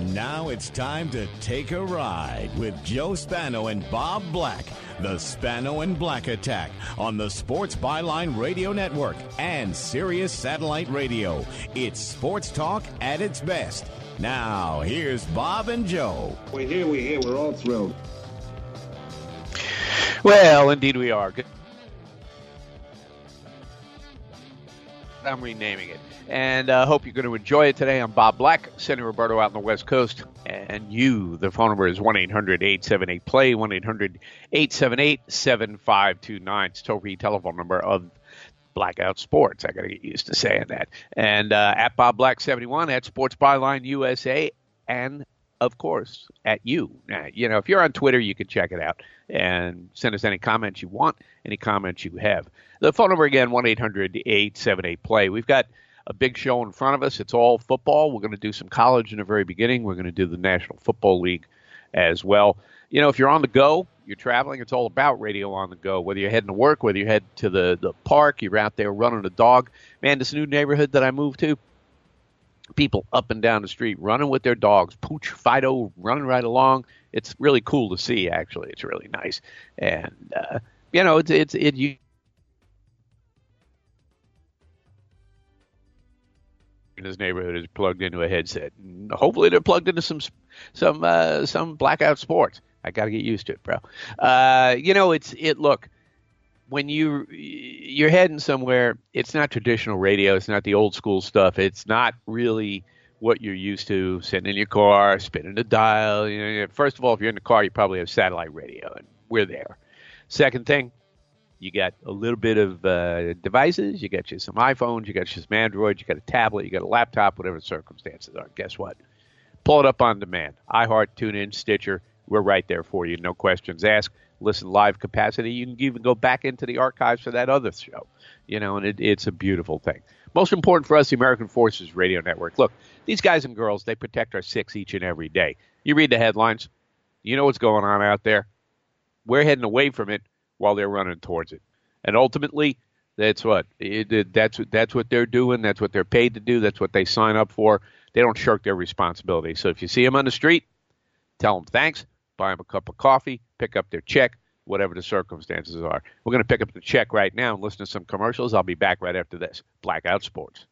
And now it's time to take a ride with Joe Spano and Bob Black. The Spano and Black Attack on the Sports Byline Radio Network and Sirius Satellite Radio. It's sports talk at its best. Now, here's Bob and Joe. We're here. We're all thrilled. Well, indeed we are. I'm renaming it. And I hope you're going to enjoy it today. I'm Bob Black, sending Roberto out on the West Coast. And you, the phone number is 1-800-878-PLAY, 1-800-878-7529. It's toll-free telephone number of Blackout Sports. I got to get used to saying that. And at Bob Black 71, at Sports Byline USA, and of course at you. Now, you know, if you're on Twitter, you can check it out and send us any comments you want, any comments you have. The phone number again, 1-800-878-PLAY. We've got a big show in front of us. It's all football. We're going to do some college in the very beginning. We're going to do the National Football League as well. You know, if you're on the go, you're traveling, it's all about radio on the go. Whether you're heading to work, whether you head to the park, you're out there running a dog. Man, this new neighborhood that I moved to, people up and down the street running with their dogs. Pooch, Fido, running right along. It's really cool to see, actually. It's really nice. And, you know, you this neighborhood is plugged into a headset. And hopefully they're plugged into some Blackout Sports. I got to get used to it, bro. You know, look, when you're heading somewhere, it's not traditional radio. It's not the old school stuff. It's not really what you're used to, sitting in your car, spinning the dial. You know, first of all, if you're in the car, you probably have satellite radio, and we're there. Second thing, you got a little bit of devices. You got you some iPhones. You got you some Androids. You got a tablet. You got a laptop, whatever the circumstances are. Guess what? Pull it up on demand. iHeart, TuneIn, Stitcher. We're right there for you. No questions asked. Listen live capacity. You can even go back into the archives for that other show. You know, and it's a beautiful thing. Most important for us, the American Forces Radio Network. Look, these guys and girls, they protect our six each and every day. You read the headlines. You know what's going on out there. We're heading away from it while they're running towards it. And ultimately, that's what they're doing. That's what they're paid to do. That's what they sign up for. They don't shirk their responsibility. So if you see them on the street, tell them thanks, buy them a cup of coffee, pick up their check, whatever the circumstances are. We're going to pick up the check right now and listen to some commercials. I'll be back right after this. Blackout Sports.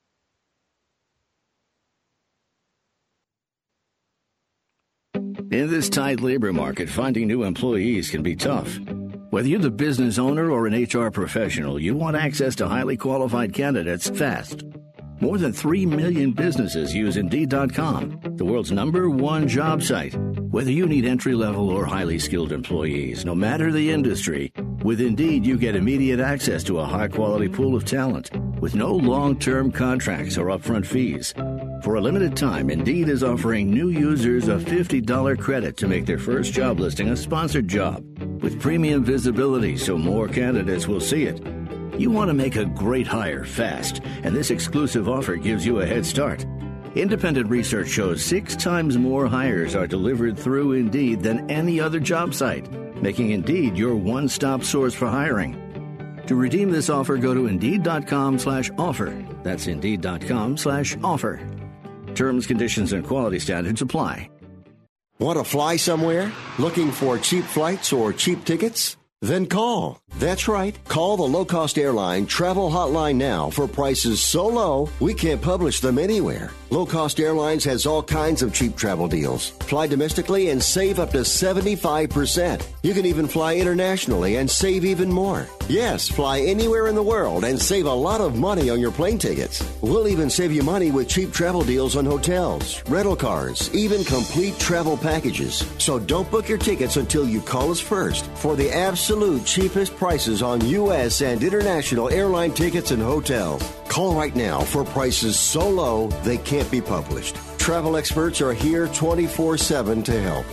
In this tight labor market, finding new employees can be tough. Whether you're the business owner or an HR professional, you want access to highly qualified candidates fast. More than 3 million businesses use Indeed.com, the world's #1 job site. Whether you need entry-level or highly skilled employees, no matter the industry, with Indeed you get immediate access to a high-quality pool of talent with no long-term contracts or upfront fees. For a limited time, Indeed is offering new users a $50 credit to make their first job listing a sponsored job with premium visibility so more candidates will see it. You want to make a great hire fast, and this exclusive offer gives you a head start. Independent research shows 6 times more hires are delivered through Indeed than any other job site, making Indeed your one-stop source for hiring. To redeem this offer, go to Indeed.com/offer. That's Indeed.com/offer. Terms, conditions, and quality standards apply. Want to fly somewhere? Looking for cheap flights or cheap tickets? Then call. That's right. Call the low-cost airline travel hotline now for prices so low we can't publish them anywhere. Low Cost Airlines has all kinds of cheap travel deals. Fly domestically and save up to 75%. You can even fly internationally and save even more. Yes, fly anywhere in the world and save a lot of money on your plane tickets. We'll even save you money with cheap travel deals on hotels, rental cars, even complete travel packages. So don't book your tickets until you call us first for the absolute cheapest prices on U.S. and international airline tickets and hotels. Call right now for prices so low they can't be published. Travel experts are here 24/7 to help.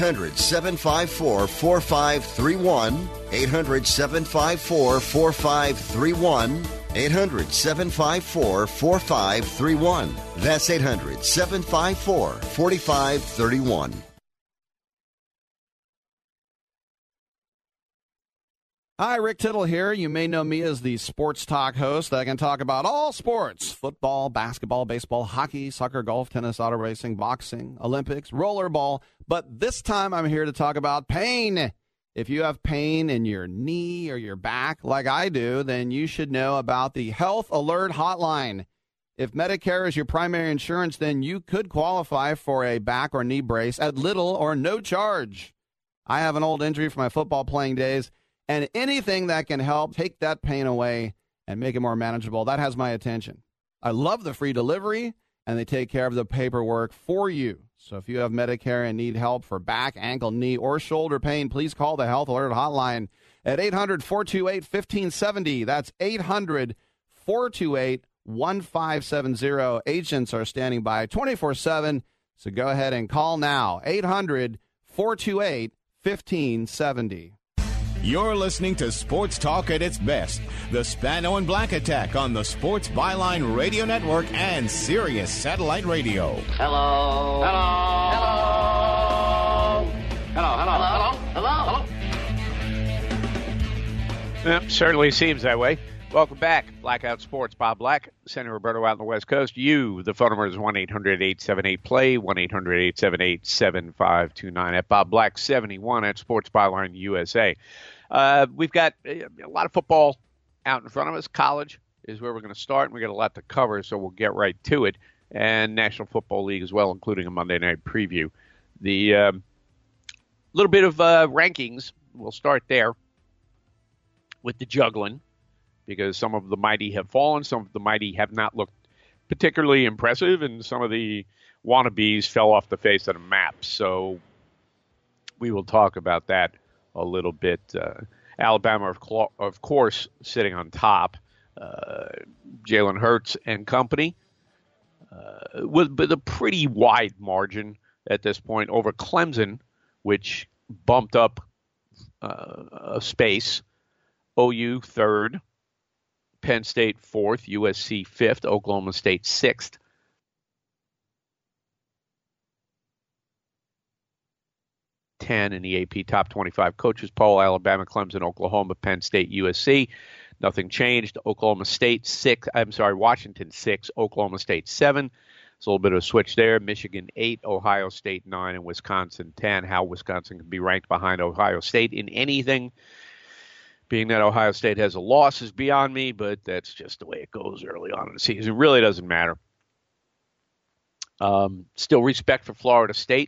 800-754-4531. 800-754-4531. 800-754-4531. That's 800-754-4531. Hi, Rick Tittle here. You may know me as the sports talk host that can talk about all sports: football, basketball, baseball, hockey, soccer, golf, tennis, auto racing, boxing, Olympics, rollerball. But this time I'm here to talk about pain. If you have pain in your knee or your back like I do, then you should know about the Health Alert Hotline. If Medicare is your primary insurance, then you could qualify for a back or knee brace at little or no charge. I have an old injury from my football playing days, and anything that can help take that pain away and make it more manageable, that has my attention. I love the free delivery, and they take care of the paperwork for you. So if you have Medicare and need help for back, ankle, knee, or shoulder pain, please call the Health Alert Hotline at 800-428-1570. That's 800-428-1570. Agents are standing by 24/7, so go ahead and call now. 800-428-1570. You're listening to Sports Talk at its best. The Spano and Black Attack on the Sports Byline Radio Network and Sirius Satellite Radio. Hello. Hello. Hello. Hello. Hello. Hello. Yep, certainly seems that way. Welcome back. Blackout Sports. Bob Black, Senator Roberto out on the West Coast. You, the phone number is 1-800-878-PLAY, 1-800-878-7529 at Bob Black 71 at Sports Byline USA. We've got a lot of football out in front of us. College is where we're going to start, and we've got a lot to cover, so we'll get right to it. And National Football League as well, including a Monday night preview. The little bit of rankings, we'll start there with the juggling, because some of the mighty have fallen, some of the mighty have not looked particularly impressive, and some of the wannabes fell off the face of the map. So we will talk about that a little bit. Alabama, of course, sitting on top. Jalen Hurts and company with a pretty wide margin at this point over Clemson, which bumped up a space. OU third, Penn State fourth, USC fifth, Oklahoma State sixth. In the AP Top 25 Coaches Poll: Alabama, Clemson, Oklahoma, Penn State, USC. Nothing changed. Oklahoma State 6. Washington 6. Oklahoma State 7. It's a little bit of a switch there. Michigan 8. Ohio State 9. And Wisconsin 10. How Wisconsin can be ranked behind Ohio State in anything, being that Ohio State has a loss, is beyond me, but that's just the way it goes early on in the season. It really doesn't matter. Still respect for Florida State.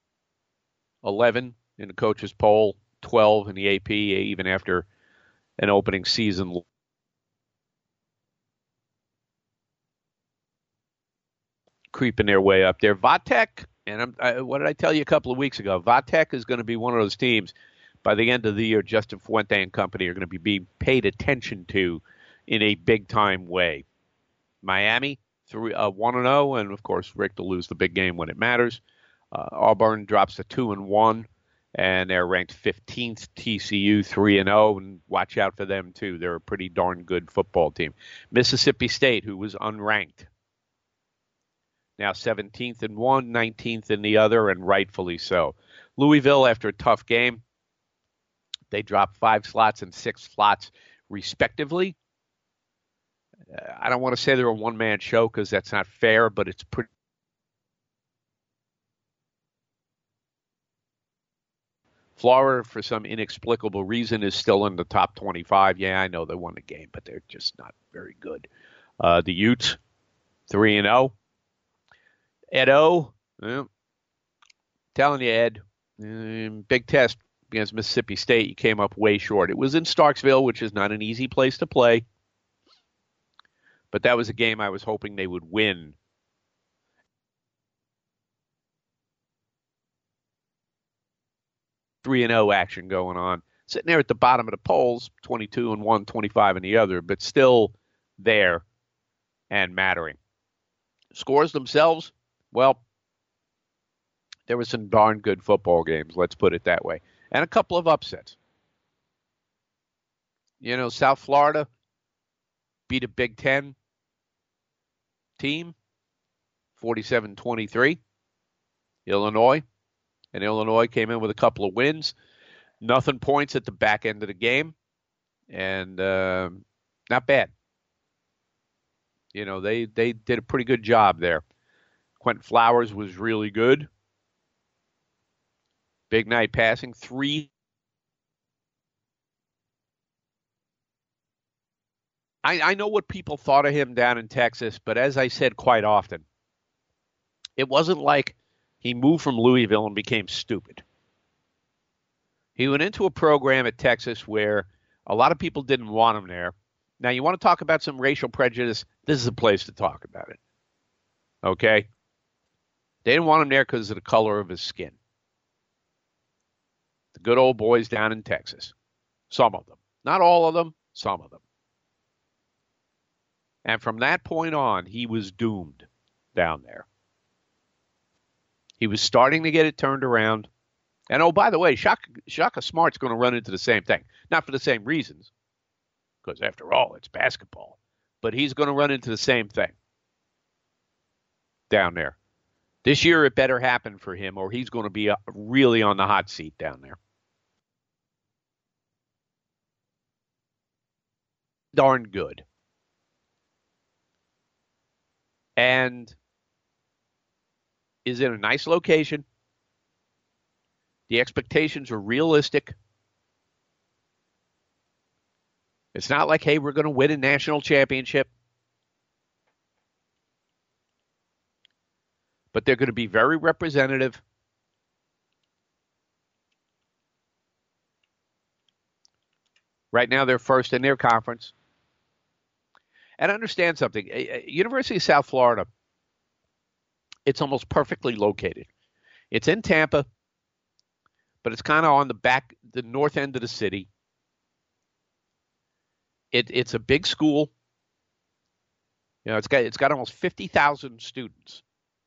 11 in the coaches poll, 12 in the AP, even after an opening season. Creeping their way up there. Vatek, and what did I tell you a couple of weeks ago? Vatek is going to be one of those teams by the end of the year. Justin Fuente and company are going to be being paid attention to in a big-time way. Miami, 1-0, and, of course, Rick to lose the big game when it matters. Auburn drops to 2-1, and they're ranked 15th. TCU 3-0, and watch out for them too. They're a pretty darn good football team. Mississippi State, who was unranked, now 17th in one, 19th in the other, and rightfully so. Louisville, after a tough game, they dropped 5 slots and 6 slots respectively. I don't want to say they're a one-man show because that's not fair, but it's pretty. Florida, for some inexplicable reason, is still in the top 25. Yeah, I know they won the game, but they're just not very good. The Utes, 3-0. Ed O, telling you, Ed, big test against Mississippi State. You came up way short. It was in Starksville, which is not an easy place to play. But that was a game I was hoping they would win. .3-0 action going on. Sitting there at the bottom of the polls, 22 in one, 25 in the other, but still there and mattering. Scores themselves, well, there were some darn good football games, let's put it that way. And a couple of upsets. You know, South Florida beat a Big Ten team, 47-23. Illinois came in with a couple of wins. Nothing points at the back end of the game. and not bad. You know, they did a pretty good job there. Quentin Flowers was really good. Big night passing. 3. I know what people thought of him down in Texas, but as I said quite often, it wasn't like he moved from Louisville and became stupid. He went into a program at Texas where a lot of people didn't want him there. Now, you want to talk about some racial prejudice? This is the place to talk about it. Okay? They didn't want him there because of the color of his skin. The good old boys down in Texas. Some of them. Not all of them, some of them. And from that point on, he was doomed down there. He was starting to get it turned around. And, oh, by the way, Shaka Smart's going to run into the same thing. Not for the same reasons, because, after all, it's basketball. But he's going to run into the same thing down there. This year, it better happen for him, or he's going to be really on the hot seat down there. Darn good. And is in a nice location. The expectations are realistic. It's not like, hey, we're going to win a national championship. But they're going to be very representative. Right now, they're first in their conference. And understand something. University of South Florida, it's almost perfectly located. It's in Tampa, but it's kind of on the north end of the city. It's a big school. You know, it's got almost 50,000 students.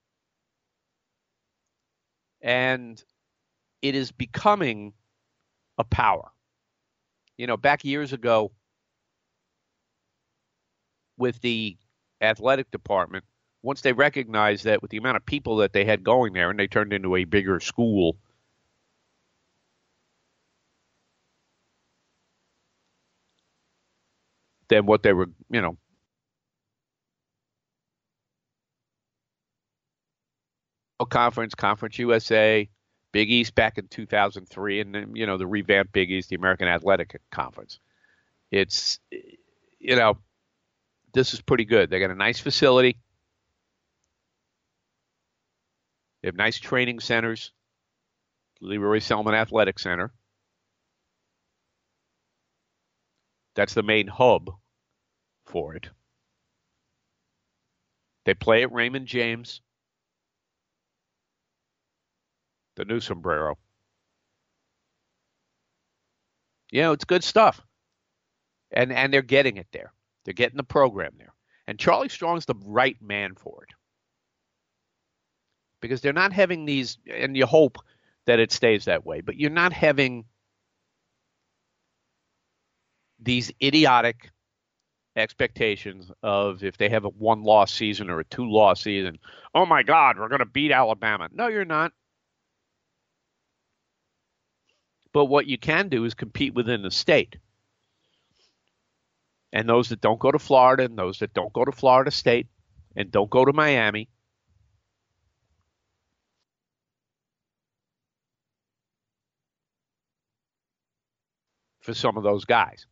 And it is becoming a power. You know, back years ago with the athletic department, once they recognized that with the amount of people that they had going there and they turned into a bigger school, than what they were, you know, Conference USA, Big East back in 2003, and then, you know, the revamped Big East, the American Athletic Conference. It's, you know, this is pretty good. They got a nice facility. They have nice training centers. Leroy Selman Athletic Center. That's the main hub for it. They play at Raymond James, the new sombrero. You know, it's good stuff. And they're getting it there. They're getting the program there. And Charlie Strong's the right man for it. Because they're not having these, and you hope that it stays that way, but you're not having these idiotic expectations of if they have a 1-loss season or a 2-loss season, oh my God, we're going to beat Alabama. No, you're not. But what you can do is compete within the state. And those that don't go to Florida and those that don't go to Florida State and don't go to Miami, for some of those guys.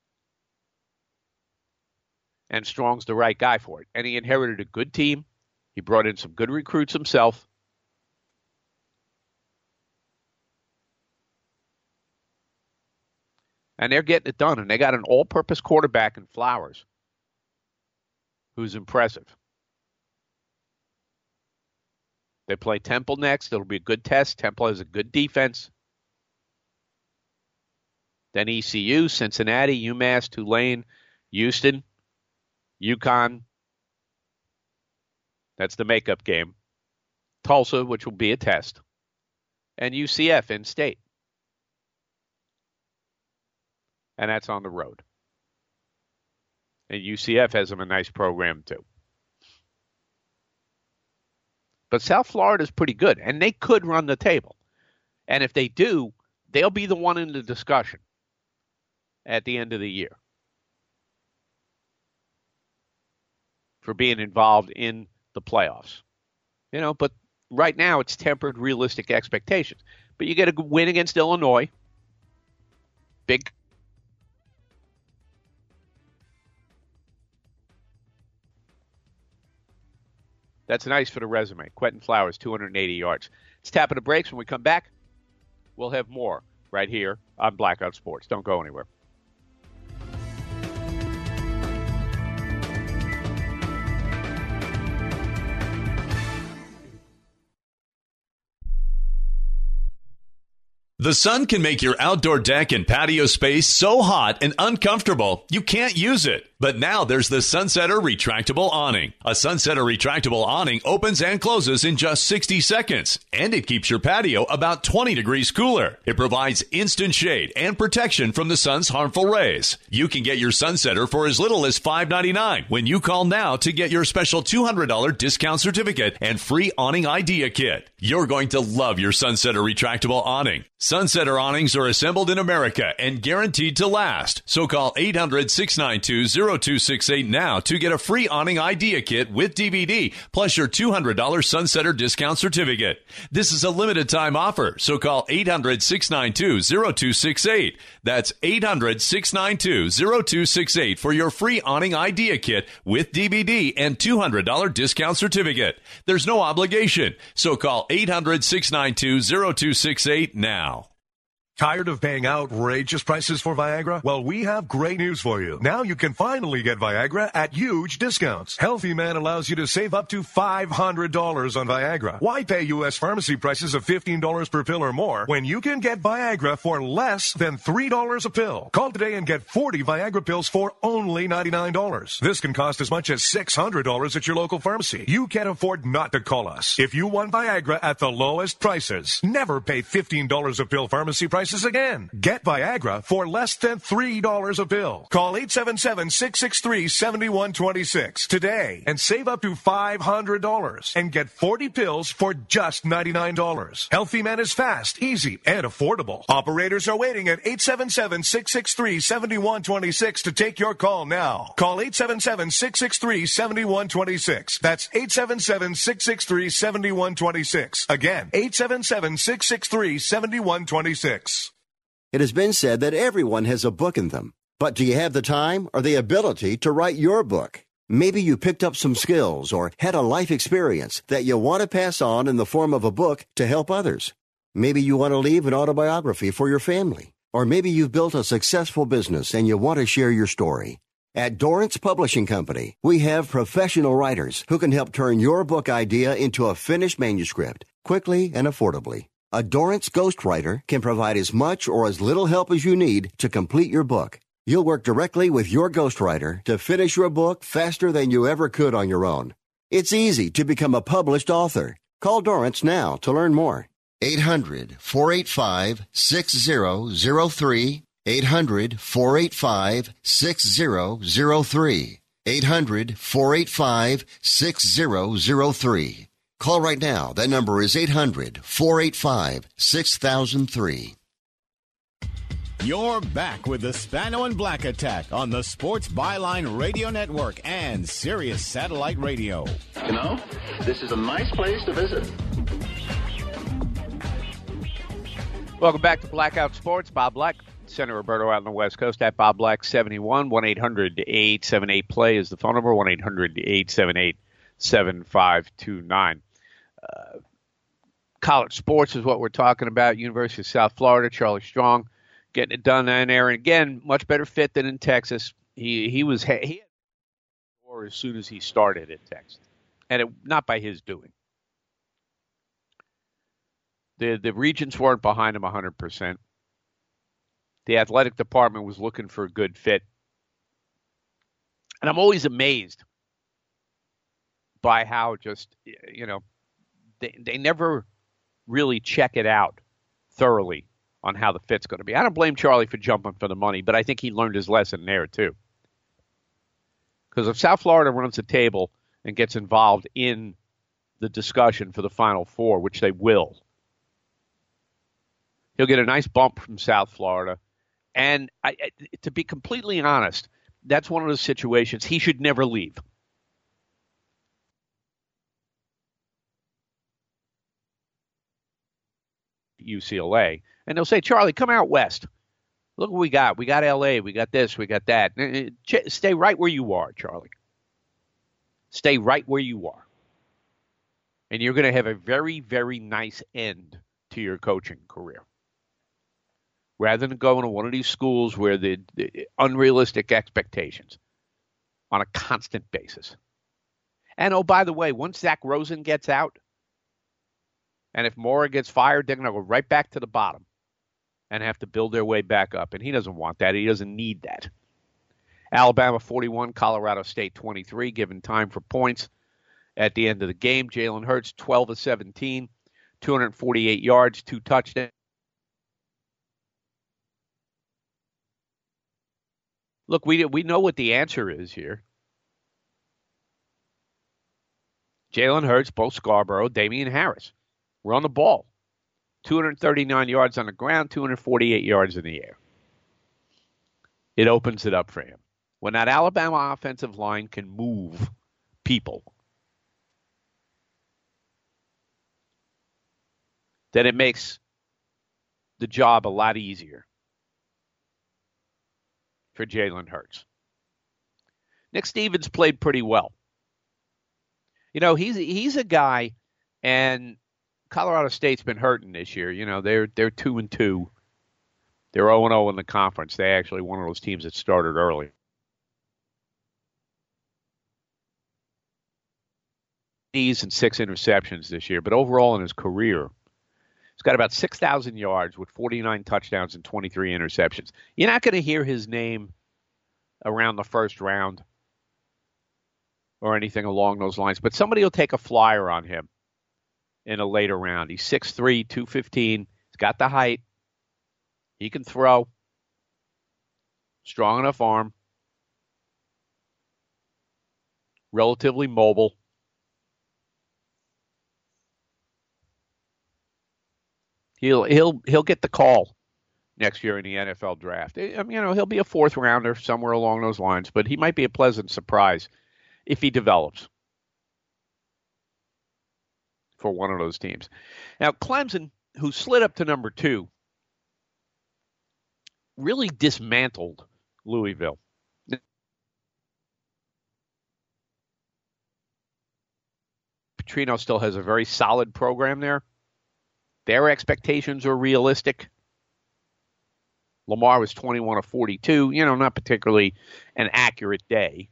And Strong's the right guy for it. And he inherited a good team. He brought in some good recruits himself. And they're getting it done. And they got an all-purpose quarterback in Flowers who's impressive. They play Temple next. It'll be a good test. Temple has a good defense. Then ECU, Cincinnati, UMass, Tulane, Houston, UConn. That's the makeup game. Tulsa, which will be a test. And UCF in state. And that's on the road. And UCF has them a nice program too. But South Florida is pretty good, and they could run the table. And if they do, they'll be the one in the discussion. at the end of the year for being involved in the playoffs. But right now it's tempered realistic expectations. But you get a win against Illinois. Big. That's nice for the resume. Quentin Flowers, 280 yards. It's tapping the brakes. When we come back, we'll have more right here on Blackout Sports. Don't go anywhere. The sun can make your outdoor deck and patio space so hot and uncomfortable you can't use it. But now there's the Sunsetter Retractable Awning. A Sunsetter Retractable Awning opens and closes in just 60 seconds, and it keeps your patio about 20 degrees cooler. It provides instant shade and protection from the sun's harmful rays. You can get your Sunsetter for as little as $5.99 when you call now to get your special $200 discount certificate and free awning idea kit. You're going to love your Sunsetter Retractable Awning. Sunsetter awnings are assembled in America and guaranteed to last. So call 800-692-0268 now to get a free awning idea kit with DVD plus your $200 Sunsetter discount certificate. This is a limited time offer, so call 800-692-0268. That's 800-692-0268 for your free awning idea kit with DVD and $200 discount certificate. There's no obligation, so call 800-692-0268 now. Tired of paying outrageous prices for Viagra? Well, we have great news for you. Now you can finally get Viagra at huge discounts. Healthy Man allows you to save up to $500 on Viagra. Why pay U.S. pharmacy prices of $15 per pill or more when you can get Viagra for less than $3 a pill? Call today and get 40 Viagra pills for only $99. This can cost as much as $600 at your local pharmacy. You can't afford not to call us. If you want Viagra at the lowest prices, never pay $15 a pill pharmacy prices again. Get Viagra for less than $3 a pill. Call 877-663-7126 today and save up to $500 and get 40 pills for just $99. Healthy Man is fast, easy, and affordable. Operators are waiting at 877-663-7126 to take your call now. Call 877-663-7126. That's 877-663-7126. Again, 877-663-7126. It has been said that everyone has a book in them. But do you have the time or the ability to write your book? Maybe you picked up some skills or had a life experience that you want to pass on in the form of a book to help others. Maybe you want to leave an autobiography for your family. Or maybe you've built a successful business and you want to share your story. At Dorrance Publishing Company, we have professional writers who can help turn your book idea into a finished manuscript quickly and affordably. A Dorrance ghostwriter can provide as much or as little help as you need to complete your book. You'll work directly with your ghostwriter to finish your book faster than you ever could on your own. It's easy to become a published author. Call Dorrance now to learn more. 800-485-6003. 800-485-6003. 800-485-6003. Call right now. That number is 800-485-6003. You're back with the Spano and Black Attack on the Sports Byline Radio Network and Sirius Satellite Radio. This is a nice place to visit. Welcome back to Blackout Sports. Bob Black, Senator Roberto out on the West Coast at Bob Black 71. 1-800-878-PLAY is the phone number. 1-800-878-7529. College sports is what we're talking about. University of South Florida, Charlie Strong getting it done in there. And again, much better fit than in Texas. He had more as soon as he started at Texas, and not by his doing. The Regents weren't behind him 100%. The athletic department was looking for a good fit. And I'm always amazed by how just, they never really check it out thoroughly on how the fit's going to be. I don't blame Charlie for jumping for the money, but I think he learned his lesson there too. Because if South Florida runs the table and gets involved in the discussion for the Final Four, which they will, he'll get a nice bump from South Florida, And to be completely honest, that's one of those situations he should never leave. UCLA. And they'll say, Charlie, come out west. Look what we got. We got LA. We got this. We got that. Stay right where you are, Charlie. Stay right where you are. And you're going to have a very, very nice end to your coaching career. Rather than going to one of these schools where the unrealistic expectations on a constant basis. And, oh, by the way, once Zach Rosen gets out, and if Mora gets fired, they're going to go right back to the bottom and have to build their way back up. And he doesn't want that. He doesn't need that. Alabama 41, Colorado State 23, given time for points at the end of the game. Jalen Hurts 12 of 17, 248 yards, 2 touchdowns. Look, we know what the answer is here. Jalen Hurts, Bo Scarborough, Damian Harris. Run the ball. 239 yards on the ground, 248 yards in the air. It opens it up for him. When that Alabama offensive line can move people, then it makes the job a lot easier for Jalen Hurts. Nick Stevens played pretty well. You know, he's a guy, and Colorado State's been hurting this year. You know, they're 2-2. They're 0-0 in the conference. They actually one of those teams that started early. And 6 interceptions this year, but overall in his career, he's got about 6,000 yards with 49 touchdowns and 23 interceptions. You're not going to hear his name around the first round or anything along those lines, but somebody will take a flyer on him in a later round. He's 6'3", 215. He's got the height. He can throw. Strong enough arm. Relatively mobile. He'll get the call next year in the NFL draft. I mean, you know, he'll be a 4th rounder somewhere along those lines, but he might be a pleasant surprise if he develops for one of those teams. Now, Clemson, who slid up to number 2, really dismantled Louisville. Petrino still has a very solid program there. Their expectations are realistic. Lamar was 21 of 42. You know, not particularly an accurate day,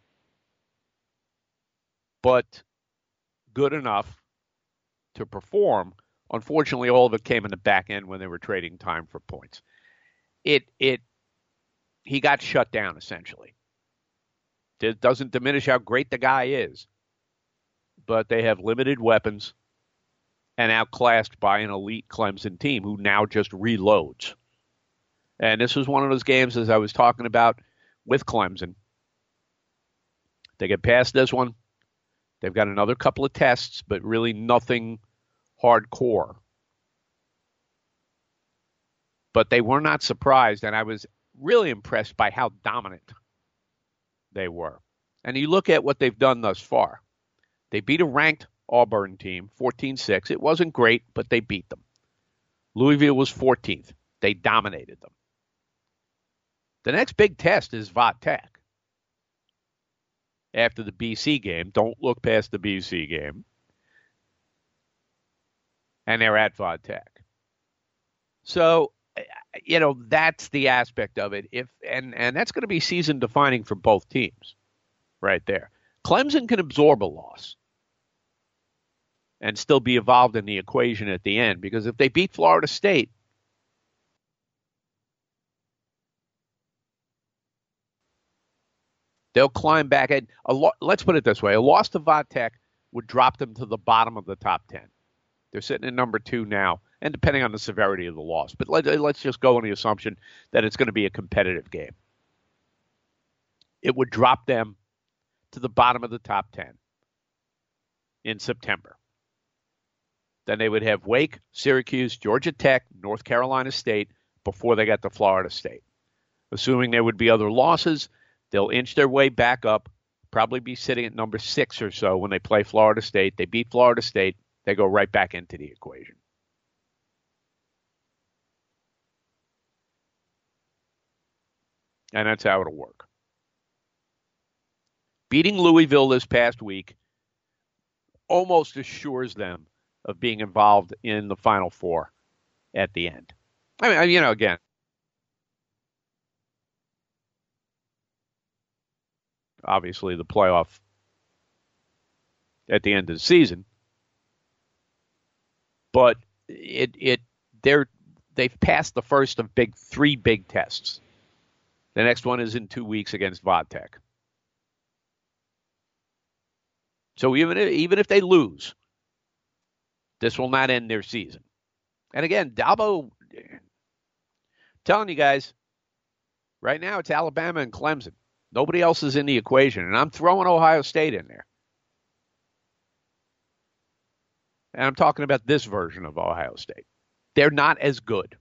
but good enough to perform. Unfortunately, all of it came in the back end when they were trading time for points. He got shut down, essentially. It doesn't diminish how great the guy is, but they have limited weapons and outclassed by an elite Clemson team who now just reloads. And this was one of those games, as I was talking about, with Clemson. They get past this one. They've got another couple of tests, but really nothing hardcore. But they were not surprised, and I was really impressed by how dominant they were. And you look at what they've done thus far. They beat a ranked Auburn team, 14-6. It wasn't great, but they beat them. Louisville was 14th. They dominated them. The next big test is Va-Tech. After the BC game, don't look past the BC game. And they're at Va-Tech. So, you know, that's the aspect of it. And that's going to be season defining for both teams right there. Clemson can absorb a loss and still be involved in the equation at the end, because if they beat Florida State, they'll climb back. Let's put it this way. A loss to Va-Tech would drop them to the bottom of the top 10. They're sitting at number 2 now, and depending on the severity of the loss. But let's just go on the assumption that it's going to be a competitive game. It would drop them to the bottom of the top 10 in September. Then they would have Wake, Syracuse, Georgia Tech, North Carolina State before they got to Florida State. Assuming there would be other losses, they'll inch their way back up, probably be sitting at number 6 or so when they play Florida State. They beat Florida State. They go right back into the equation. And that's how it'll work. Beating Louisville this past week almost assures them of being involved in the Final Four at the end. I mean, again, obviously the playoff at the end of the season, but they've passed the first of 3 big tests. The next one is in 2 weeks against Vodtech. So even if they lose, this will not end their season. And again, Dabo, telling you guys, right now it's Alabama and Clemson. Nobody else is in the equation, and I'm throwing Ohio State in there. And I'm talking about this version of Ohio State. They're not as good.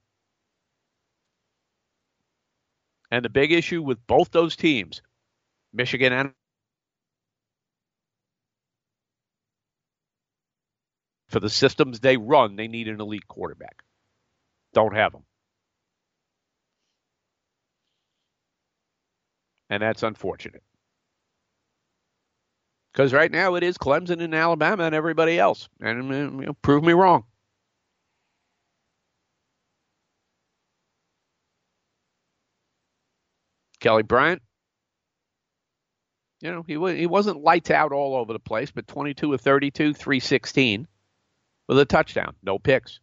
And the big issue with both those teams, Michigan and for the systems they run, they need an elite quarterback. Don't have them. And that's unfortunate. Because right now it is Clemson and Alabama and everybody else. And prove me wrong. Kelly Bryant, he wasn't lights out all over the place, but 22 of 32, 316 with a touchdown, no picks.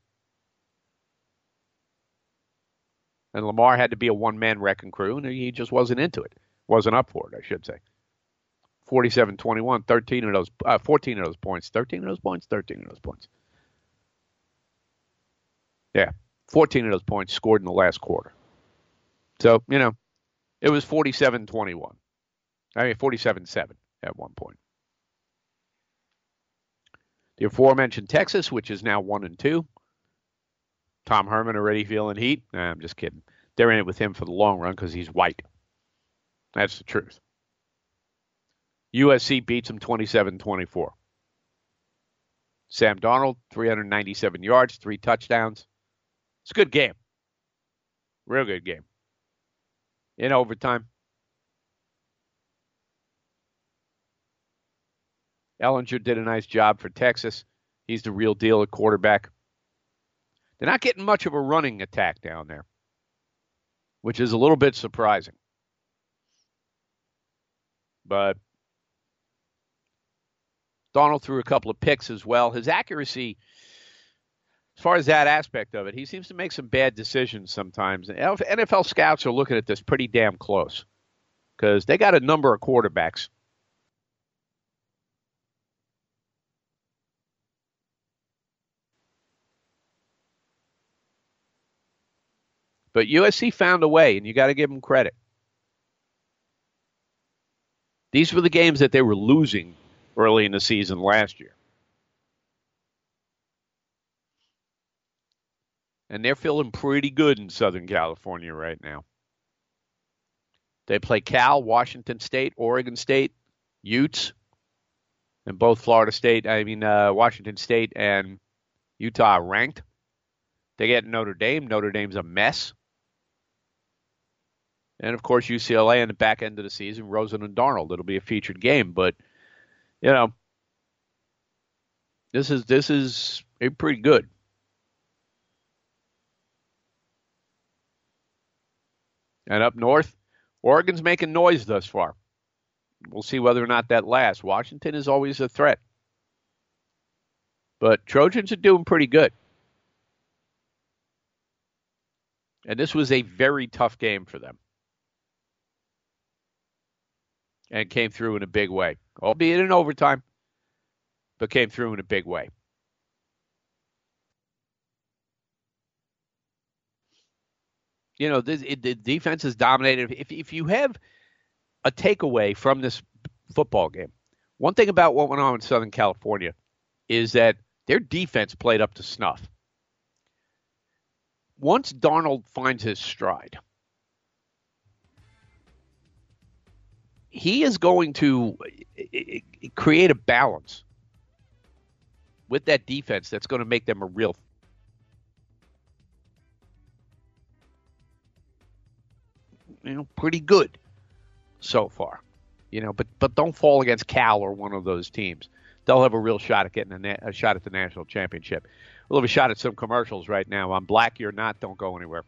And Lamar had to be a one-man wrecking crew, and he just wasn't into it. Wasn't up for it, I should say. 47-21, 14 of those points. 13 of those points? 13 of those points. Yeah, 14 of those points scored in the last quarter. So, it was 47-21. I mean, 47-7 at one point. The aforementioned Texas, which is now 1-2. Tom Herman already feeling heat. Nah, I'm just kidding. They're in it with him for the long run because he's white. That's the truth. USC beats them 27-24. Sam Darnold, 397 yards, 3 touchdowns. It's a good game. Real good game. In overtime. Ellinger did a nice job for Texas. He's the real deal at quarterback. They're not getting much of a running attack down there, which is a little bit surprising. But Donald threw a couple of picks as well. His accuracy, as far as that aspect of it, he seems to make some bad decisions sometimes. NFL scouts are looking at this pretty damn close because they got a number of quarterbacks. But USC found a way, and you got to give them credit. These were the games that they were losing early in the season last year. And they're feeling pretty good in Southern California right now. They play Cal, Washington State, Oregon State, Utes, and both Washington State and Utah are ranked. They get Notre Dame. Notre Dame's a mess. And, of course, UCLA in the back end of the season, Rosen and Darnold. It'll be a featured game. But, this is pretty good. And up north, Oregon's making noise thus far. We'll see whether or not that lasts. Washington is always a threat. But Trojans are doing pretty good. And this was a very tough game for them. And came through in a big way. Albeit in overtime, but came through in a big way. The defense is dominated. If you have a takeaway from this football game, one thing about what went on in Southern California is that their defense played up to snuff. Once Darnold finds his stride, he is going to create a balance with that defense that's going to make them a real pretty good so far. But don't fall against Cal or one of those teams. They'll have a real shot at getting a shot at the national championship. We'll have a shot at some commercials right now. I'm Black, you're not. Don't go anywhere.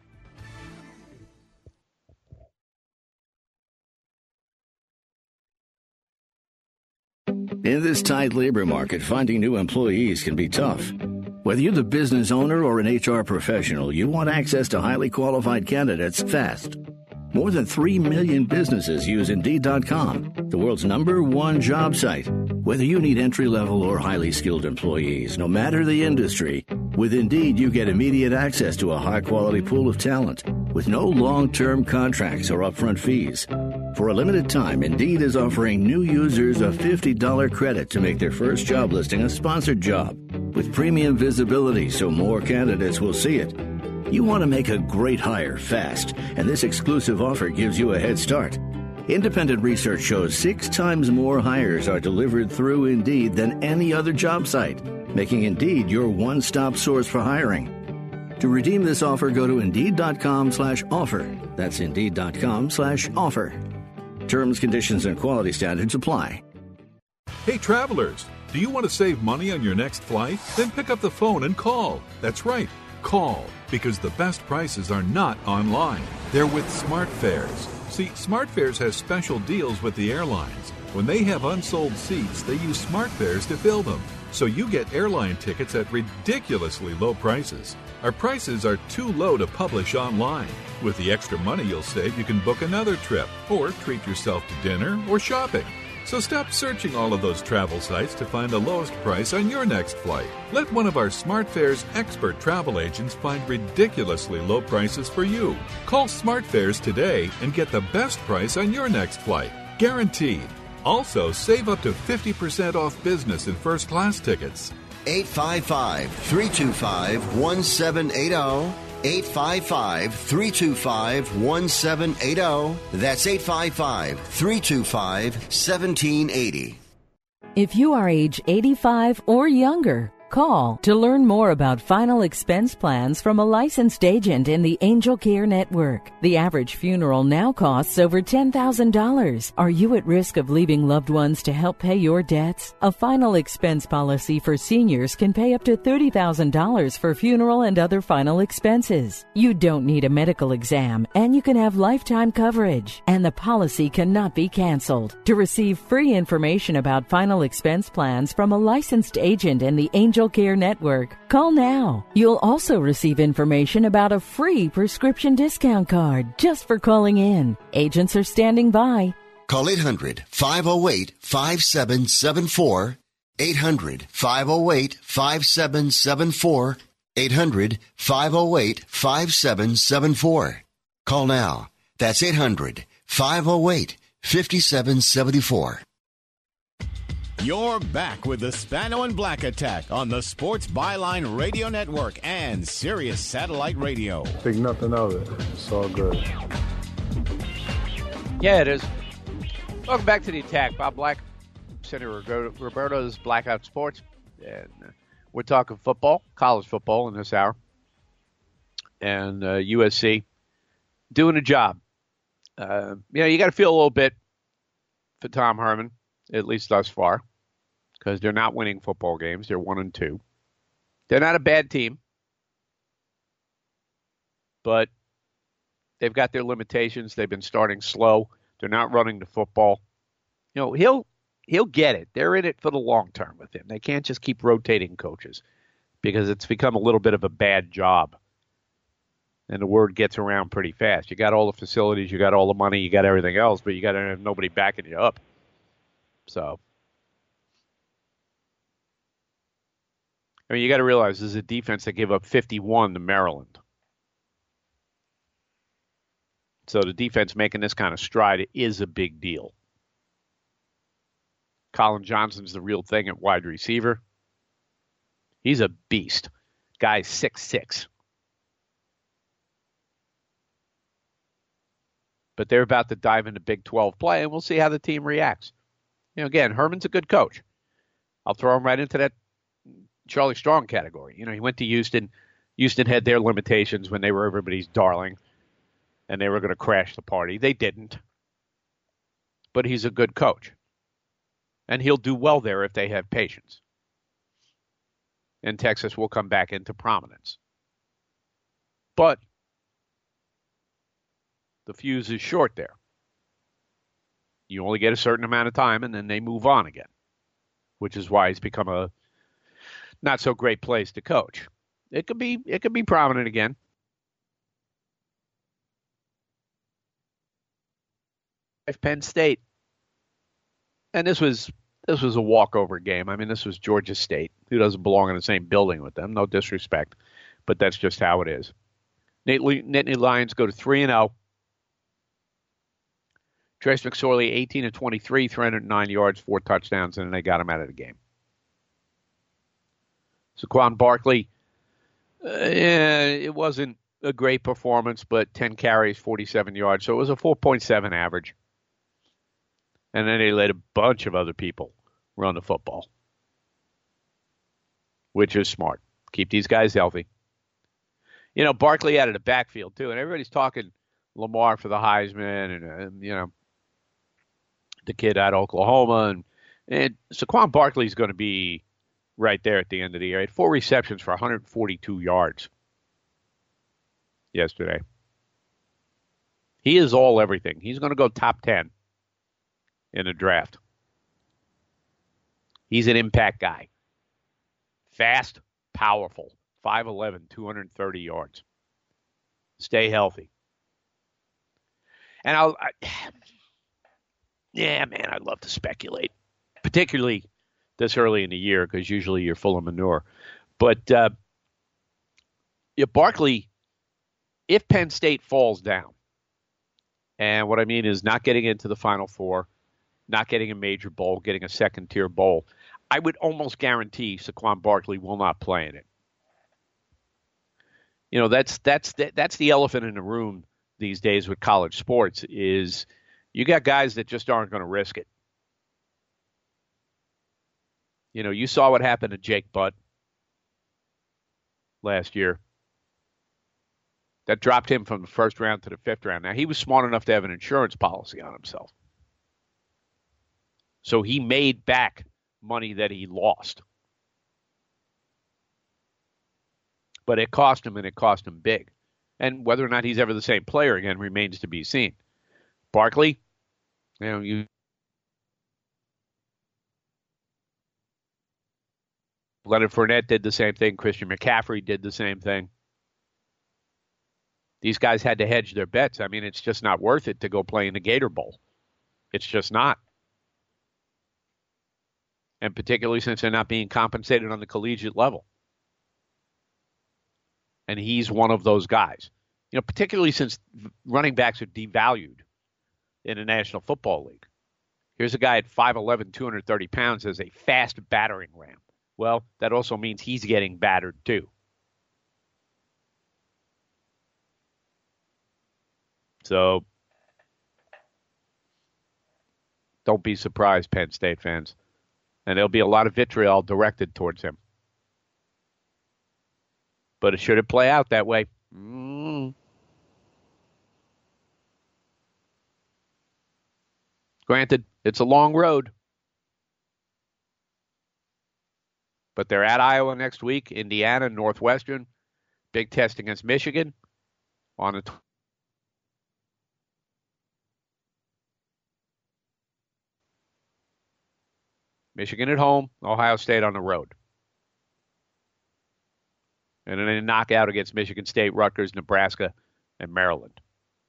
In this tight labor market, finding new employees can be tough. Whether you're the business owner or an HR professional, you want access to highly qualified candidates fast. More than 3 million businesses use Indeed.com, the world's #1 job site. Whether you need entry-level or highly skilled employees, no matter the industry, with Indeed you get immediate access to a high-quality pool of talent with no long-term contracts or upfront fees. For a limited time, Indeed is offering new users a $50 credit to make their first job listing a sponsored job with premium visibility so more candidates will see it. You want to make a great hire fast, and this exclusive offer gives you a head start. Independent research shows 6 times more hires are delivered through Indeed than any other job site, making Indeed your one-stop source for hiring. To redeem this offer, go to Indeed.com/offer. That's Indeed.com/offer. Terms, conditions, and quality standards apply. Hey, travelers, do you want to save money on your next flight? Then pick up the phone and call. That's right, call, because the best prices are not online. They're with SmartFares. See, SmartFares has special deals with the airlines. When they have unsold seats, they use SmartFares to fill them. So you get airline tickets at ridiculously low prices. Our prices are too low to publish online. With the extra money you'll save, you can book another trip or treat yourself to dinner or shopping. So stop searching all of those travel sites to find the lowest price on your next flight. Let one of our SmartFares expert travel agents find ridiculously low prices for you. Call SmartFares today and get the best price on your next flight. Guaranteed. Also, save up to 50% off business and first class tickets. 855-325-1780. 855-325-1780. That's 855-325-1780. If you are age 85 or younger, call to learn more about final expense plans from a licensed agent in the Angel Care Network. The average funeral now costs over $10,000. Are you at risk of leaving loved ones to help pay your debts? A final expense policy for seniors can pay up to $30,000 for funeral and other final expenses. You don't need a medical exam, and you can have lifetime coverage, and the policy cannot be canceled. To receive free information about final expense plans from a licensed agent in the Angel Care Network, call now. You'll also receive information about a free prescription discount card just for calling in. Agents are standing by. Call 800-508-5774. 800-508-5774. 800-508-5774. Call now. That's 800-508-5774. You're back with the Spano and Black Attack on the Sports Byline Radio Network and Sirius Satellite Radio. Think nothing of it. It's all good. Yeah, it is. Welcome back to the attack. Bob Black, Senator Roberto's Blackout Sports. And we're talking football, college football in this hour. And USC doing a job. You got to feel a little bit for Tom Herman, at least thus far, because they're not winning football games. They're 1-2. They're not a bad team, but they've got their limitations. They've been starting slow. They're not running the football. He'll get it. They're in it for the long term with him. They can't just keep rotating coaches because it's become a little bit of a bad job. And the word gets around pretty fast. You got all the facilities, you got all the money, you got everything else, but you got to have nobody backing you up. So, you got to realize this is a defense that gave up 51 to Maryland. So the defense making this kind of stride is a big deal. Colin Johnson's the real thing at wide receiver. He's a beast. Guy's 6'6". But they're about to dive into Big 12 play, and we'll see how the team reacts. Again, Herman's a good coach. I'll throw him right into that Charlie Strong category. He went to Houston. Houston had their limitations when they were everybody's darling, and they were going to crash the party. They didn't. But he's a good coach. And he'll do well there if they have patience. And Texas will come back into prominence. But the fuse is short there. You only get a certain amount of time, and then they move on again, which is why it's become a not so great place to coach. It could be prominent again. Penn State, and this was a walkover game. I mean, this was Georgia State, who doesn't belong in the same building with them. No disrespect, but that's just how it is. Nittany Lions go to 3-0. Trace McSorley, 18 of 23, 309 yards, 4 touchdowns, and they got him out of the game. Saquon Barkley, it wasn't a great performance, but 10 carries, 47 yards, so it was a 4.7 average. And then they let a bunch of other people run the football, which is smart. Keep these guys healthy. Barkley out of the backfield, too, and everybody's talking Lamar for the Heisman and the kid out of Oklahoma. And Saquon Barkley's going to be right there at the end of the year. He had 4 receptions for 142 yards yesterday. He is all everything. He's going to go top 10 in the draft. He's an impact guy. Fast, powerful, 5'11", 230 yards. Stay healthy. And I'd love to speculate, particularly this early in the year, because usually you're full of manure. But Barkley, if Penn State falls down, and what I mean is not getting into the Final Four, not getting a major bowl, getting a second-tier bowl, I would almost guarantee Saquon Barkley will not play in it. That's the elephant in the room these days with college sports is you got guys that just aren't going to risk it. You saw what happened to Jake Butt last year. That dropped him from the first round to the 5th round. Now, he was smart enough to have an insurance policy on himself. So he made back money that he lost. But it cost him, and it cost him big. And whether or not he's ever the same player again remains to be seen. Barkley, Leonard Fournette did the same thing. Christian McCaffrey did the same thing. These guys had to hedge their bets. I mean, it's just not worth it to go play in the Gator Bowl. It's just not. And particularly since they're not being compensated on the collegiate level. And he's one of those guys. Particularly since running backs are devalued in the National Football League. Here's a guy at 5'11", 230 pounds as a fast battering ram. Well, that also means he's getting battered too. So, don't be surprised, Penn State fans. And there'll be a lot of vitriol directed towards him. But should it play out that way? Granted, it's a long road. But they're at Iowa next week, Indiana, Northwestern, big test against Michigan on the Michigan at home, Ohio State on the road. And then a knockout against Michigan State, Rutgers, Nebraska, and Maryland.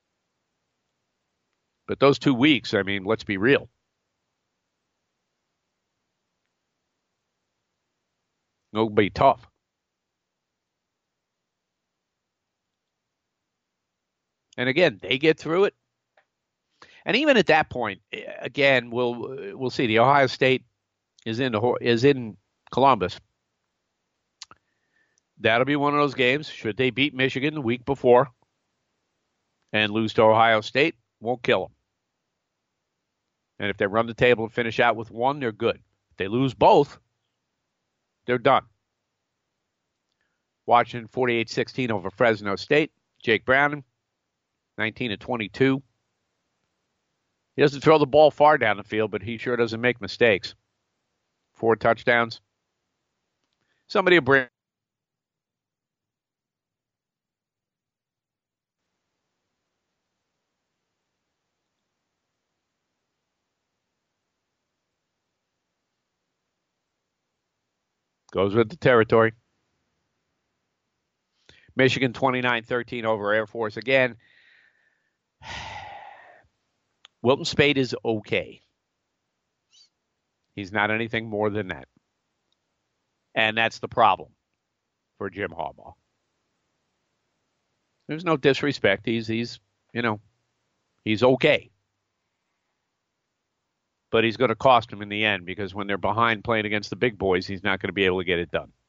But those 2 weeks, I mean, let's be real. It'll be tough. And again, they get through it. And even at that point, again, we'll see. The Ohio State is in Columbus. That'll be one of those games. Should they beat Michigan the week before and lose to Ohio State, Won't kill them. And if they run the table and finish out with one, they're good. If they lose both, they're done. Washington 48-16 over Fresno State. Jake Browning, 19-22. He doesn't throw the ball far down the field, but he sure doesn't make mistakes. 4 touchdowns. Somebody will bring. Goes with the territory. Michigan 29-13 over Air Force. Again, Wilton Spade is okay. He's not anything more than that. And that's the problem for Jim Harbaugh. There's no disrespect. He's okay. But he's going to cost him in the end because when they're behind playing against the big boys, he's not going to be able to get it done.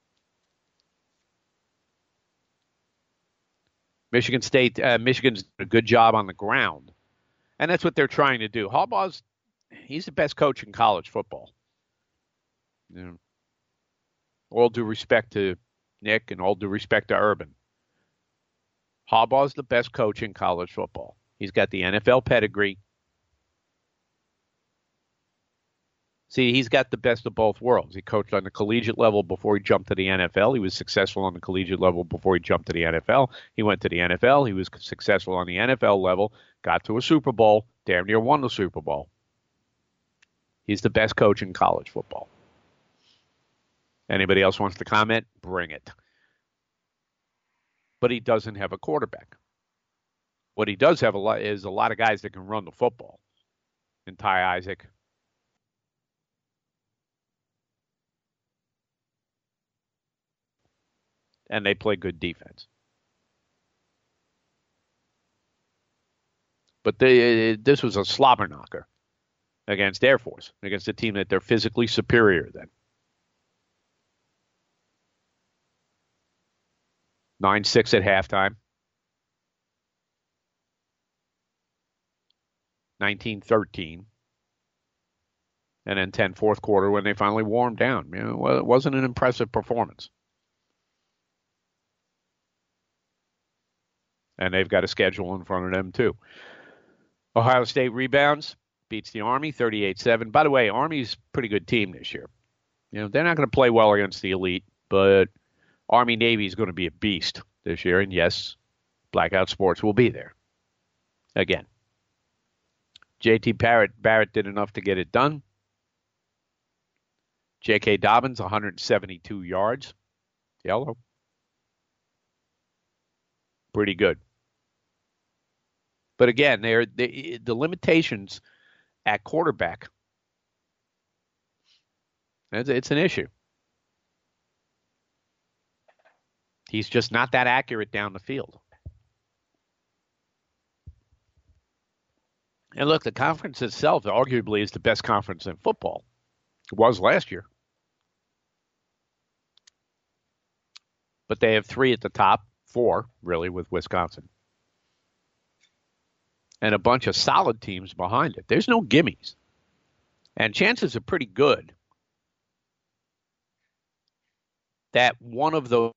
Michigan's done a good job on the ground. And that's what they're trying to do. He's the best coach in college football. You know, all due respect to Nick and all due respect to Urban. Harbaugh's the best coach in college football. He's got the NFL pedigree. See, he's got the best of both worlds. He coached on the collegiate level before he jumped to the NFL. He was successful on the collegiate level before he jumped to the NFL. He went to the NFL. He was successful on the NFL level, got to a Super Bowl, damn near won the Super Bowl. He's the best coach in college football. Anybody else wants to comment? Bring it. But he doesn't have a quarterback. What he does have is a lot of guys that can run the football. And Ty Isaac. And they play good defense. But this was a slobber knocker against Air Force, against a team that they're physically superior than. 9-6 at halftime. 19-13. And then 10 fourth quarter when they finally warmed down. You know, it wasn't an impressive performance. And they've got a schedule in front of them, too. Ohio State rebounds, beats the Army 38-7. By the way, Army's a pretty good team this year. You know, they're not going to play well against the elite, but Army-Navy is going to be a beast this year. And yes, Blackout Sports will be there. Again, J.T. Barrett did enough to get it done. J.K. Dobbins, 172 yards. Yellow. Pretty good. But again, the limitations at quarterback, it's an issue. He's just not that accurate down the field. And look, the conference itself arguably is the best conference in football. It was last year. But they have 3 at the top. 4, really, with Wisconsin. And a bunch of solid teams behind it. There's no gimmies. And chances are pretty good that one of those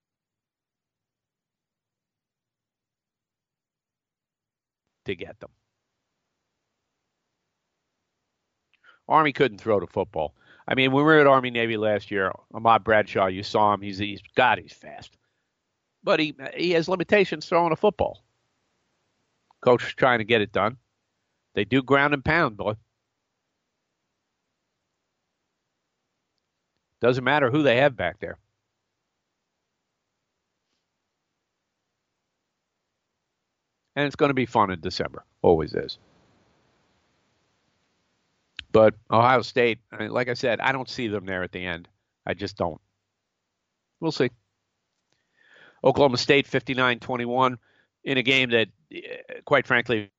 to get them. Army couldn't throw the football. I mean, when we were at Army-Navy last year, Ahmad Bradshaw, you saw him. He's fast. But he has limitations throwing a football. Coach is trying to get it done. They do ground and pound, boy. Doesn't matter who they have back there. And it's going to be fun in December. Always is. But Ohio State, like I said, I don't see them there at the end. I just don't. We'll see. Oklahoma State 59-21 in a game that, quite frankly,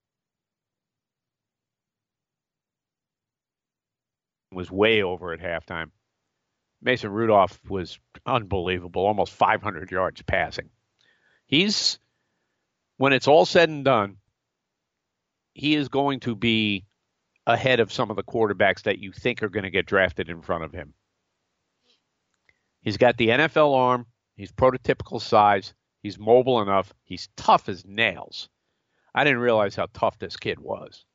was way over at halftime. Mason Rudolph was unbelievable, almost 500 yards passing. When it's all said and done, he is going to be ahead of some of the quarterbacks that you think are going to get drafted in front of him. He's got the NFL arm. He's prototypical size. He's mobile enough. He's tough as nails. I didn't realize how tough this kid was.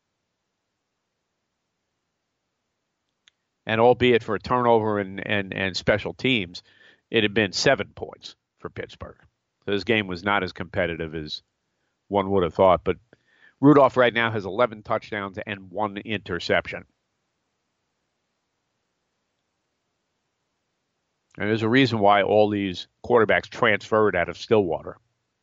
And albeit for a turnover and special teams, it had been 7 points for Pittsburgh. So this game was not as competitive as one would have thought. But Rudolph right now has 11 touchdowns and 1 interception. And there's a reason why all these quarterbacks transferred out of Stillwater.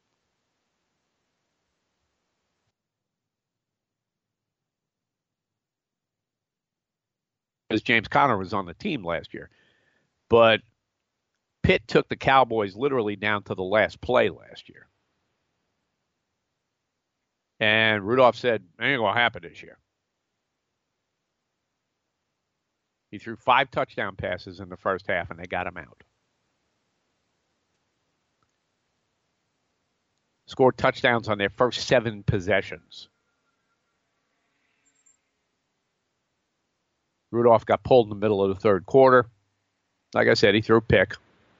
Because James Conner was on the team last year. But Pitt took the Cowboys literally down to the last play last year. And Rudolph said, it ain't going to happen this year. He threw 5 touchdown passes in the first half, and they got him out. Scored touchdowns on their first 7 possessions. Rudolph got pulled in the middle of the third quarter. Like I said, he threw a pick.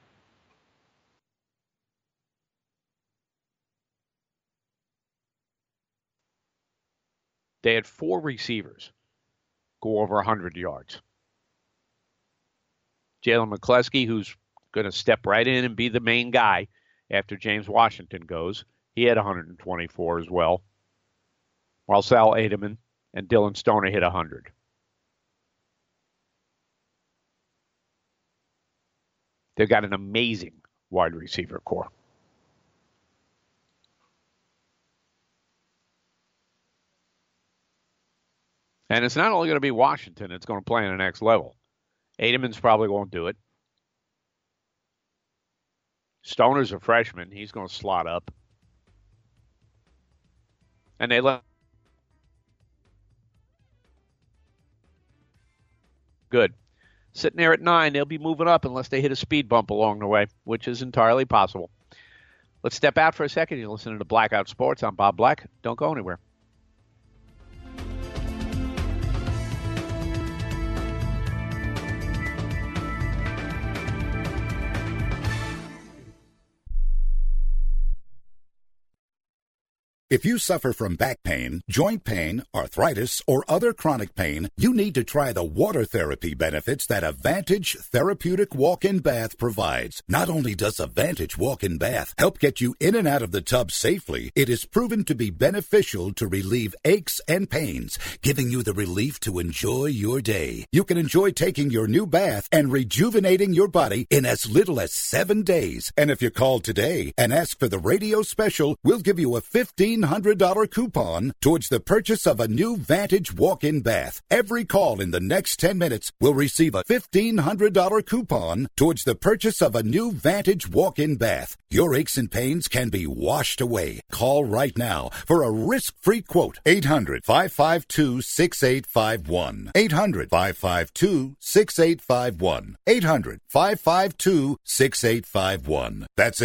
They had 4 receivers go over 100 yards. Jalen McCleskey, who's going to step right in and be the main guy after James Washington goes, he had 124 as well. While Sal Ademan and Dylan Stoner hit 100. They've got an amazing wide receiver core. And it's not only going to be Washington, it's going to play on the next level. Ademan's probably going to do it. Stoner's a freshman. He's going to slot up. And they let... Good. Sitting there at 9, they'll be moving up unless they hit a speed bump along the way, which is entirely possible. Let's step out for a second. You're listening to Blackout Sports. I'm Bob Black. Don't go anywhere. If you suffer from back pain, joint pain, arthritis, or other chronic pain, you need to try the water therapy benefits that Advantage Therapeutic Walk-In Bath provides. Not only does Advantage Walk-In Bath help get you in and out of the tub safely, it is proven to be beneficial to relieve aches and pains, giving you the relief to enjoy your day. You can enjoy taking your new bath and rejuvenating your body in as little as 7 days. And if you call today and ask for the radio special, we'll give you a $1,500 coupon towards the purchase of a new Vantage walk-in bath. Every call in the next 10 minutes will receive a $1,500 coupon towards the purchase of a new Vantage walk-in bath. Your aches and pains can be washed away. Call right now for a risk-free quote. 800-552-6851. 800-552-6851. 800-552-6851. That's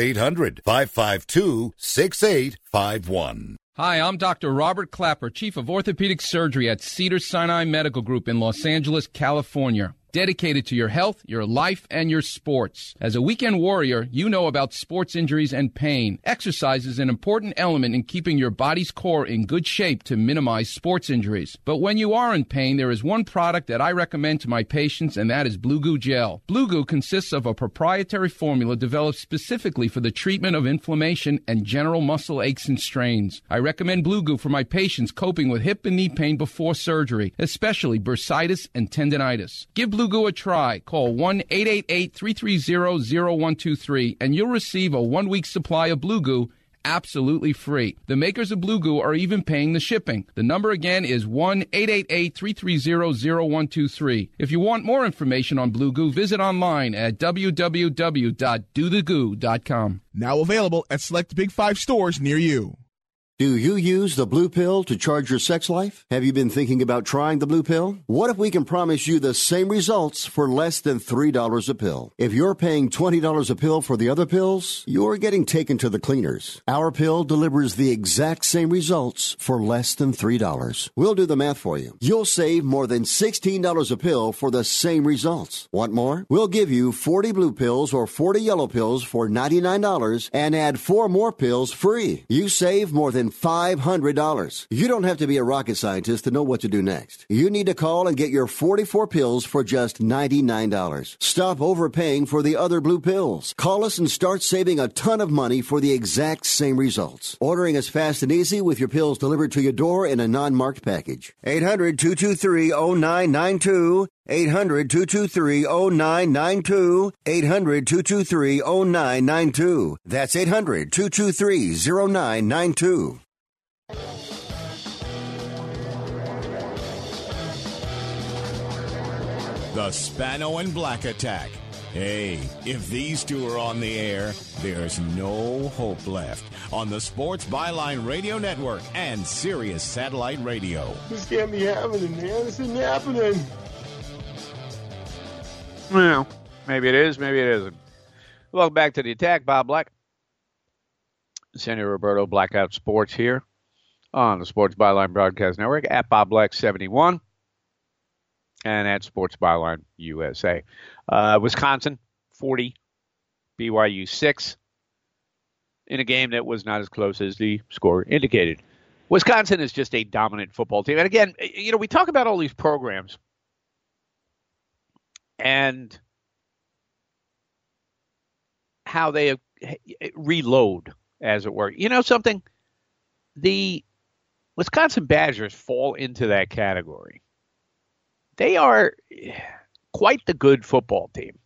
800-552-6851. Hi, I'm Dr. Robert Clapper, Chief of Orthopedic Surgery at Cedars-Sinai Medical Group in Los Angeles, California. Dedicated to your health, your life, and your sports. As a weekend warrior, you know about sports injuries and pain. Exercise is an important element in keeping your body's core in good shape to minimize sports injuries. But when you are in pain, there is one product that I recommend to my patients, and that is Blue Goo Gel. Blue Goo consists of a proprietary formula developed specifically for the treatment of inflammation and general muscle aches and strains. I recommend Blue Goo for my patients coping with hip and knee pain before surgery, especially bursitis and tendinitis. Give Blue Goo a try. Call 1-888-330-0123 and you'll receive a 1-week supply of Blue Goo absolutely free. The makers of Blue Goo are even paying the shipping. The number again is 1-888-330-0123. If you want more information on Blue Goo, visit online at www.dothegoo.com. Now available at select Big 5 stores near you. Do you use the blue pill to charge your sex life? Have you been thinking about trying the blue pill? What if we can promise you the same results for less than $3 a pill? If you're paying $20 a pill for the other pills, you're getting taken to the cleaners. Our pill delivers the exact same results for less than $3. We'll do the math for you. You'll save more than $16 a pill for the same results. Want more? We'll give you 40 blue pills or 40 yellow pills for $99 and add 4 more pills free. You save more than $500. You don't have to be a rocket scientist to know what to do next. You need to call and get your 44 pills for just $99. Stop overpaying for the other blue pills. Call us and start saving a ton of money for the exact same results. Ordering is fast and easy with your pills delivered to your door in a non-marked package. 800-223-0992. 800-223-0992. 800-223-0992. That's 800-223-0992. The Spano and Black Attack. Hey, if these two are on the air, there's no hope left. On the Sports Byline Radio Network and Sirius Satellite Radio. This can't be happening, man. This isn't happening. Well, maybe it is, maybe it isn't. Welcome back to the attack, Bob Black. Senator Roberto, Blackout Sports here on the Sports Byline Broadcast Network at Bob Black 71 and at Sports Byline USA. Wisconsin 40, BYU 6 in a game that was not as close as the score indicated. Wisconsin is just a dominant football team. And again, you know, we talk about all these programs and how they reload, as it were. You know something? The Wisconsin Badgers fall into that category. They are quite the good football team.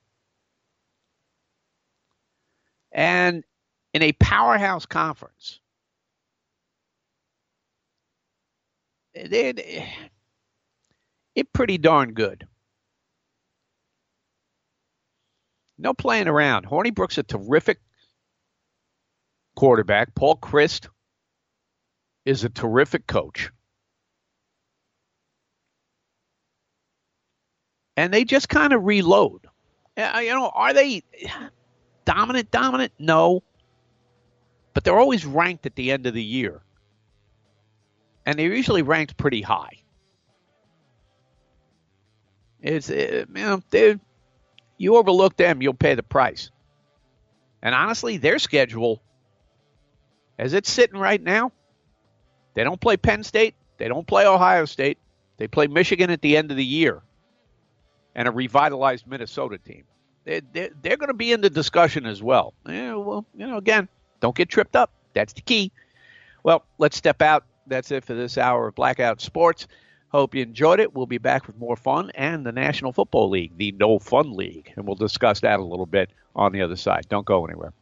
And in a powerhouse conference, they're pretty darn good. No playing around. Hornibrook's a terrific quarterback. Paul Chryst is a terrific coach. And they just kind of reload. You know, are they dominant? No. But they're always ranked at the end of the year. And they're usually ranked pretty high. You overlook them, you'll pay the price. And honestly, their schedule, as it's sitting right now, they don't play Penn State. They don't play Ohio State. They play Michigan at the end of the year and a revitalized Minnesota team. They're going to be in the discussion as well. Well, you know, again, don't get tripped up. That's the key. Well, let's step out. That's it for this hour of Blackout Sports. Hope you enjoyed it. We'll be back with more fun and the National Football League, the No Fun League, and we'll discuss that a little bit on the other side. Don't go anywhere.